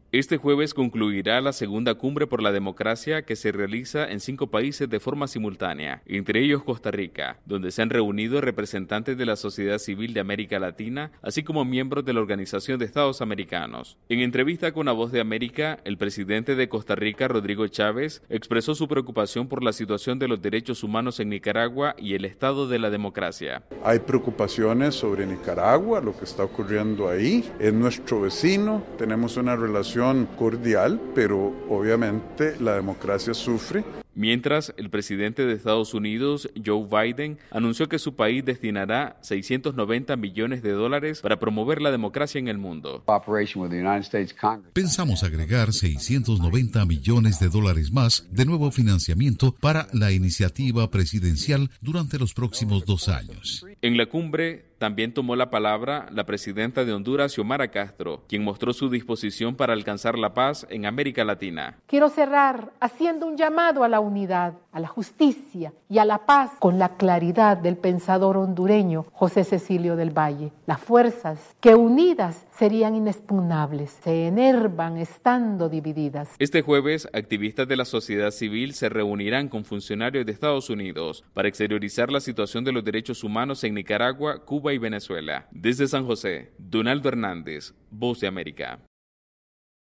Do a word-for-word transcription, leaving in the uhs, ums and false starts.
Este jueves concluirá la segunda cumbre por la democracia que se realiza en cinco países de forma simultánea, entre ellos Costa Rica, donde se han reunido representantes de la sociedad civil de América Latina, así como miembros de la Organización de Estados Americanos. En entrevista con La Voz de América, el presidente de Costa Rica, Rodrigo Chávez, expresó su preocupación por la situación de los derechos humanos en Nicaragua y el estado de la democracia. Hay preocupaciones sobre Nicaragua, lo que está ocurriendo ahí. Es nuestro vecino, tenemos una relación cordial, pero obviamente la democracia sufre. Mientras, el presidente de Estados Unidos, Joe Biden, anunció que su país destinará seiscientos noventa millones de dólares para promover la democracia en el mundo. Pensamos agregar seiscientos noventa millones de dólares más de nuevo financiamiento para la iniciativa presidencial durante los próximos dos años. En la cumbre también tomó la palabra la presidenta de Honduras, Xiomara Castro, quien mostró su disposición para alcanzar la paz en América Latina. Quiero cerrar haciendo un llamado a la unidad, a la justicia y a la paz con la claridad del pensador hondureño José Cecilio del Valle. Las fuerzas que unidas serían inexpugnables, se enervan estando divididas. Este jueves, activistas de la sociedad civil se reunirán con funcionarios de Estados Unidos para exteriorizar la situación de los derechos humanos en Nicaragua, Cuba y Venezuela. Desde San José, Donaldo Hernández, Voz de América.